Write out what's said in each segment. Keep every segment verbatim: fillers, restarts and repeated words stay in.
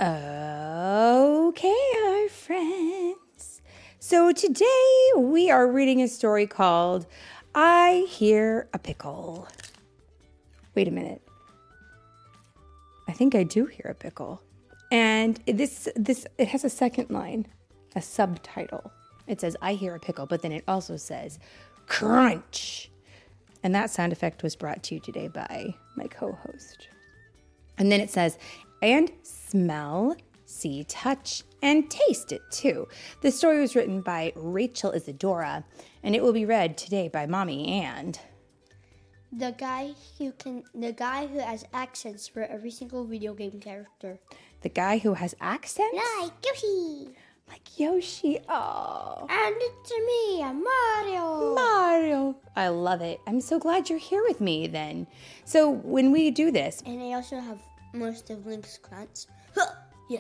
Okay, our friends. So today we are reading a story called I Hear a Pickle. Wait a minute. I think I do hear a pickle. And this this it has a second line, a subtitle. It says I hear a pickle, but then it also says crunch. And that sound effect was brought to you today by my co-host. And then it says, and smell, see, touch, and taste it too. The story was written by Rachel Isadora, and it will be read today by Mommy and the guy who can, the guy who has accents for every single video game character. The guy who has accents? Like Yoshi. Like Yoshi. Oh. And it's me, Mario. Mario. I love it. I'm so glad you're here with me then. So when we do this. And I also have most of Link's grunts. Yeah.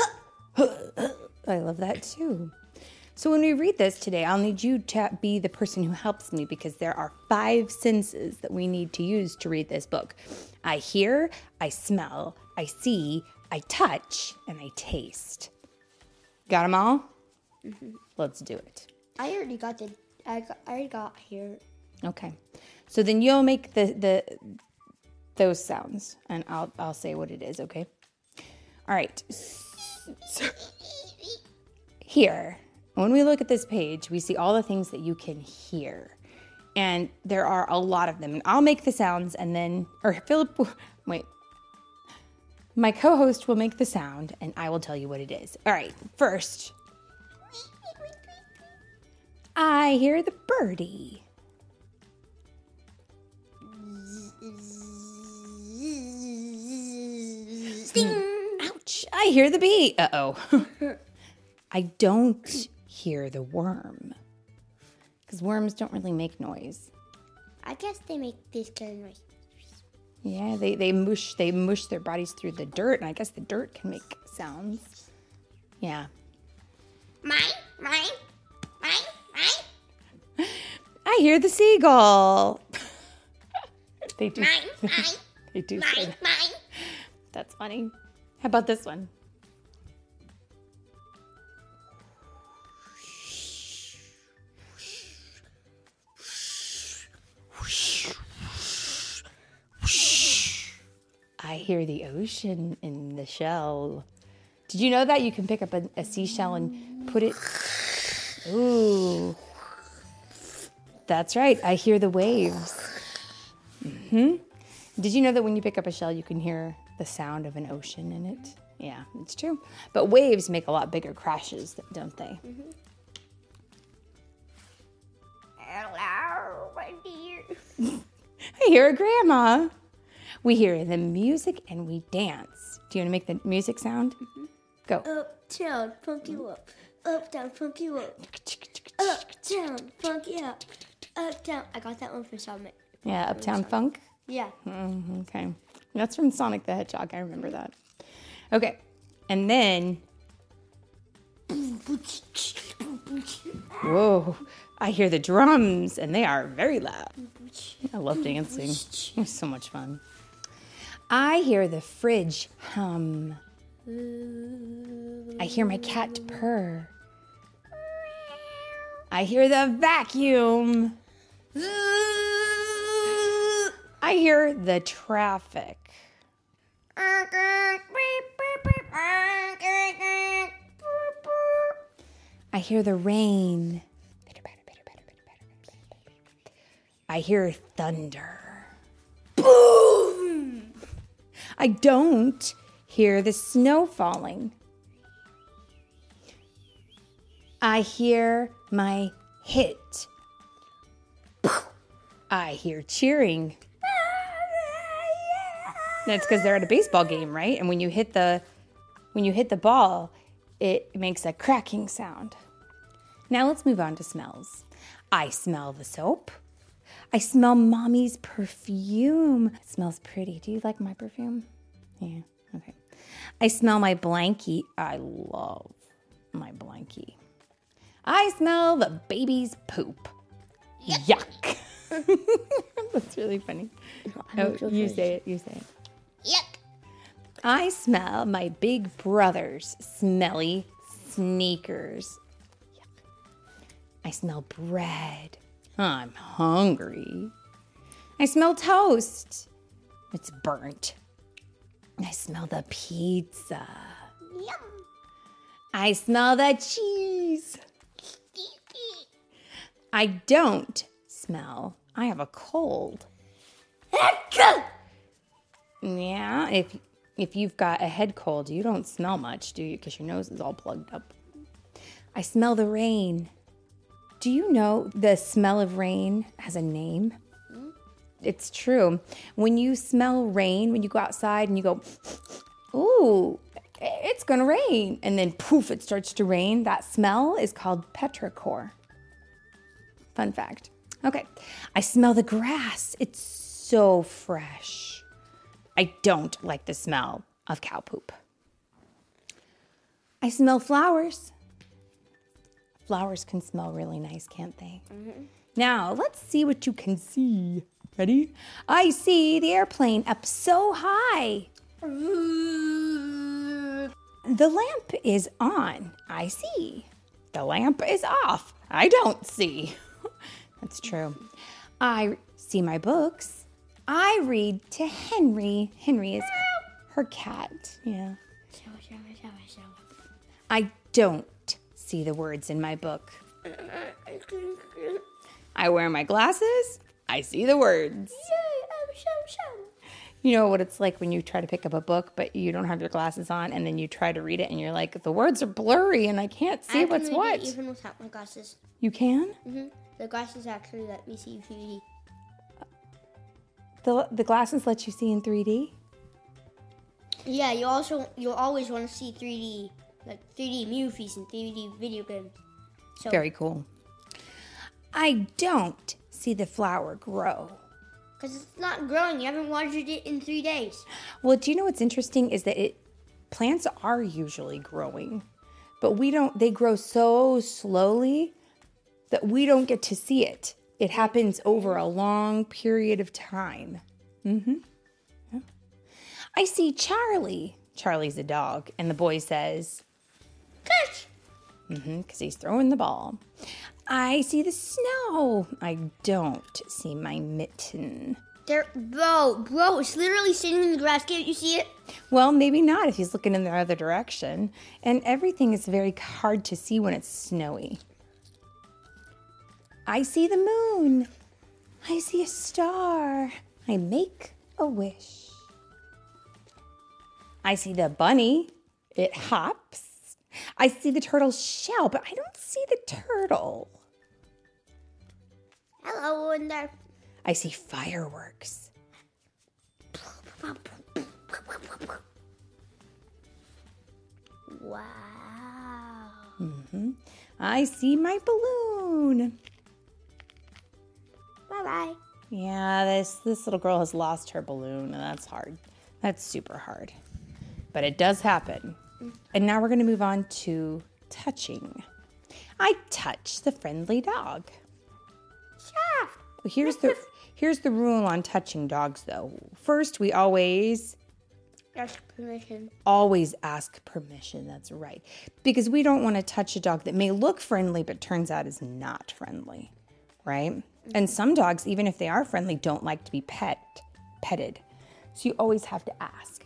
I love that too. So when we read this today, I'll need you to be the person who helps me because there are five senses that we need to use to read this book. I hear, I smell, I see, I touch, and I taste. Got them all? Mm-hmm. Let's do it. I already got the, I, got, I already got here. Okay. So then you'll make the, the those sounds, and I'll I'll say what it is, okay? All right. So, here, when we look at this page, we see all the things that you can hear. And there are a lot of them. And I'll make the sounds, and then, or Philip, wait. My co-host will make the sound, and I will tell you what it is. All right, first, I hear the birdie. Sting. Ouch, I hear the bee. Uh-oh. I don't hear the worm, because worms don't really make noise. I guess they make this kind of noise. Yeah, they, they mush they mush their bodies through the dirt, and I guess the dirt can make sounds. Yeah. Mine, mine, mine, mine. I hear the seagull. They do. Mine, mine. They do. Mine, That. mine. That's funny. How about this one? I hear the ocean in the shell. Did you know that you can pick up a, a seashell and put it? Ooh. That's right. I hear the waves. Mm-hmm. Did you know that when you pick up a shell, you can hear the sound of an ocean in it? Yeah, it's true. But waves make a lot bigger crashes, don't they? Mm-hmm. Hello, my dear. I hear a grandma. We hear the music and we dance. Do you want to make the music sound? Mm-hmm. Go. Uptown, funk you up. Uptown, funk you up. Uptown, funk you up. Uptown. I got that one from Sonic. Yeah, Uptown Funk? Yeah. Mm, okay. That's from Sonic the Hedgehog. I remember that. Okay. And then... Whoa. I hear the drums, and they are very loud. I love dancing. It's so much fun. I hear the fridge hum. I hear my cat purr. I hear the vacuum. I hear the traffic. I hear the rain. I hear thunder. Boom! I don't hear the snow falling. I hear my hit. I hear cheering. That's because they're at a baseball game, right? And when you hit the when you hit the ball, it makes a cracking sound. Now let's move on to smells. I smell the soap. I smell Mommy's perfume. It smells pretty. Do you like my perfume? Yeah, okay. I smell my blankie. I love my blankie. I smell the baby's poop. Yuck. That's really funny. Oh, you say it. You say it. Yuck. I smell my big brother's smelly sneakers. I smell bread. I'm hungry. I smell toast. It's burnt. I smell the pizza. Yum. I smell the cheese. I don't smell. I have a cold. Yeah, if if you've got a head cold, you don't smell much, do you? Because your nose is all plugged up. I smell the rain. Do you know the smell of rain has a name? Mm-hmm. It's true. When you smell rain, when you go outside and you go, ooh, it's going to rain. And then poof, it starts to rain. That smell is called petrichor. Fun fact. Okay. I smell the grass. It's so fresh. I don't like the smell of cow poop. I smell flowers. Flowers can smell really nice, can't they? Mm-hmm. Now, let's see what you can see. Ready? I see the airplane up so high. The lamp is on. I see. The lamp is off. I don't see. That's true. I see my books. I read to Henry. Henry is her cat. Yeah. I don't see the words in my book. I wear my glasses. I see the words. You know what it's like when you try to pick up a book, but you don't have your glasses on, and then you try to read it, and you're like, the words are blurry, and I can't see I what's can read what. It even without my glasses. You can? Mm-hmm. The glasses actually let me see three D. The the glasses let you see in three D? Yeah, you also you always want to see three D, like three D movies and three D video games. So, Very cool. I don't see the flower grow. Because it's not growing. You haven't watered it in three days. Well, do you know what's interesting is that it plants are usually growing, but we don't. They grow so slowly that we don't get to see it. It happens over a long period of time. Mm-hmm. Yeah. I see Charlie. Charlie's a dog, and the boy says, "Catch!" Mm-hmm, because he's throwing the ball. I see the snow. I don't see my mitten. There, bro, bro, it's literally sitting in the grass. Can't you see it? Well, maybe not if he's looking in the other direction. And everything is very hard to see when it's snowy. I see the moon. I see a star. I make a wish. I see the bunny. It hops. I see the turtle's shell, but I don't see the turtle. Hello, in there. I see fireworks. Wow. Mm-hmm. I see my balloon. Bye-bye. Yeah, this, this little girl has lost her balloon, and that's hard. That's super hard. But it does happen. And now we're going to move on to touching. I touch the friendly dog. Shaft. Well, here's the here's the rule on touching dogs, though. First, we always Ask permission. always ask permission. That's right, because we don't want to touch a dog that may look friendly but turns out is not friendly, right? Mm-hmm. And some dogs, even if they are friendly, don't like to be pet petted. So you always have to ask.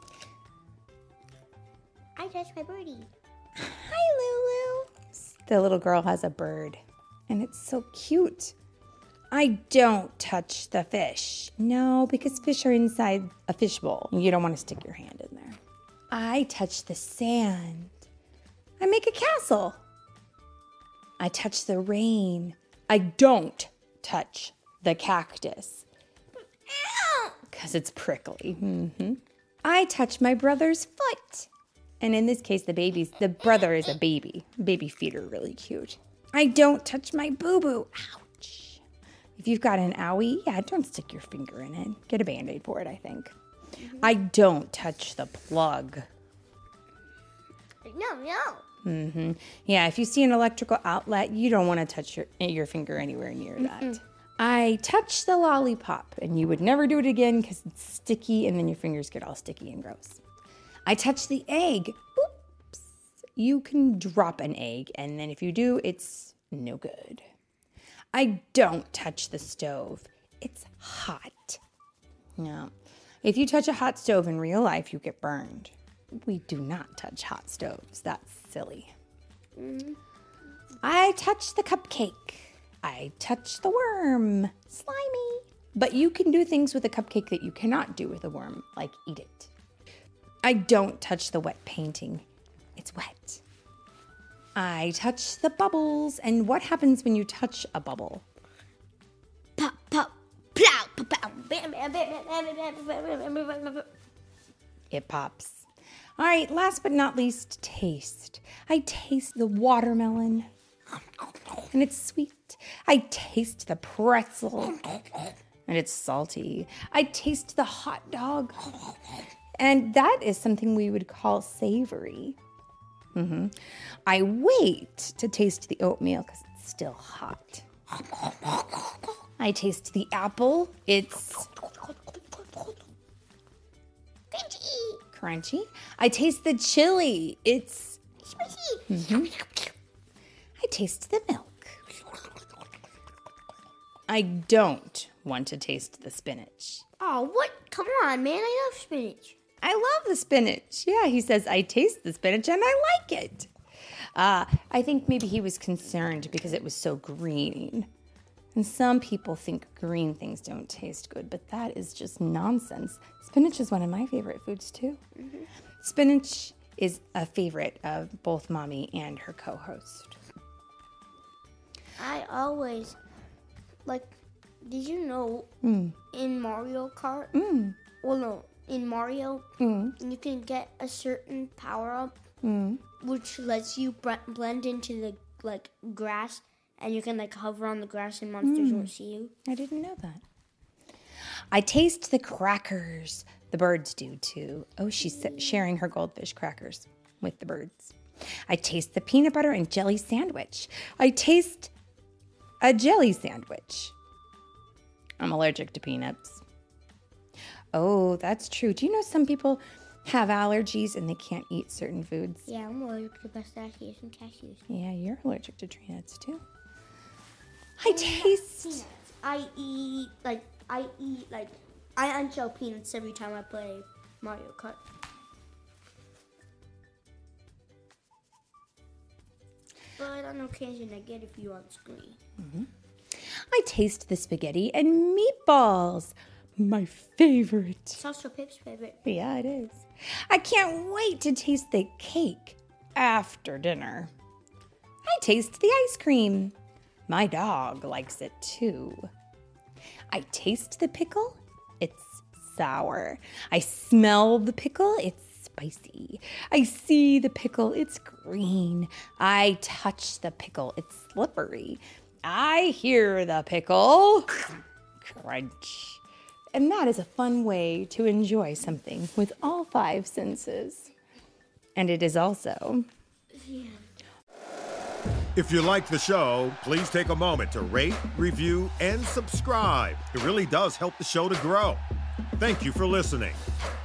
I touched my birdie. Hi, Lulu. The little girl has a bird, and it's so cute. I don't touch the fish. No, because fish are inside a fishbowl. You don't want to stick your hand in there. I touch the sand. I make a castle. I touch the rain. I don't touch the cactus because it's prickly. Mm-hmm. I touch my brother's foot. And in this case, the baby's, the brother is a baby. Baby feet are really cute. I don't touch my boo-boo. Ouch. If you've got an owie, yeah, don't stick your finger in it. Get a Band-Aid for it, I think. Mm-hmm. I don't touch the plug. No, no. Mm-hmm. Yeah, if you see an electrical outlet, you don't want to touch your, your finger anywhere near that. Mm-mm. I touch the lollipop, and you would never do it again because it's sticky, and then your fingers get all sticky and gross. I touch the egg. Oops. You can drop an egg, and then if you do, it's no good. I don't touch the stove. It's hot. No. If you touch a hot stove in real life, you get burned. We do not touch hot stoves. That's silly. Mm. I touch the cupcake. I touch the worm. Slimy. But you can do things with a cupcake that you cannot do with a worm, like eat it. I don't touch the wet painting. It's wet. I touch the bubbles. And what happens when you touch a bubble? Pop, pop, plow, pop, pow, bam, bam, bam, bam, bam, bam, bam, bam, bam, bam. It pops. All right, last but not least, taste. I taste the watermelon, and it's sweet. I taste the pretzel, and it's salty. I taste the hot dog, and that is something we would call savory. Mm-hmm. I wait to taste the oatmeal because it's still hot. I taste the apple. It's Crunchy. crunchy. I taste the chili. It's Spicy. mm-hmm. I taste the milk. I don't want to taste the spinach. Oh, what? Come on, man. I love spinach. I love the spinach. Yeah, he says, I taste the spinach and I like it. Uh, I think maybe he was concerned because it was so green. And some people think green things don't taste good, but that is just nonsense. Spinach is one of my favorite foods, too. Mm-hmm. Spinach is a favorite of both Mommy and her co-host. I always, like, did you know Mm. in Mario Kart, Mm. well, no, in Mario, Mm. you can get a certain power-up, Mm. which lets you bre- blend into the, like, grass, and you can, like, hover on the grass and monsters Mm. won't see you. I didn't know that. I taste the crackers. The birds do, too. Oh, she's sharing her goldfish crackers with the birds. I taste the peanut butter and jelly sandwich. I taste a jelly sandwich. I'm allergic to peanuts. Oh, that's true. Do you know some people have allergies and they can't eat certain foods? Yeah, I'm allergic to pistachios and cashews. Yeah, you're allergic to tree nuts, too. I taste... Peanuts. I eat, like, I eat, like, I unshell peanuts every time I play Mario Kart. But on occasion, I get a few on screen. Mm-hmm. I taste the spaghetti and meatballs. My favorite. It's also Pip's favorite. Yeah, it is. I can't wait to taste the cake after dinner. I taste the ice cream. My dog likes it too. I taste the pickle. It's sour. I smell the pickle. It's spicy. I see the pickle. It's green. I touch the pickle. It's slippery. I hear the pickle. Crunch. And that is a fun way to enjoy something with all five senses. And it is also... Yeah. If you like the show, please take a moment to rate, review, and subscribe. It really does help the show to grow. Thank you for listening.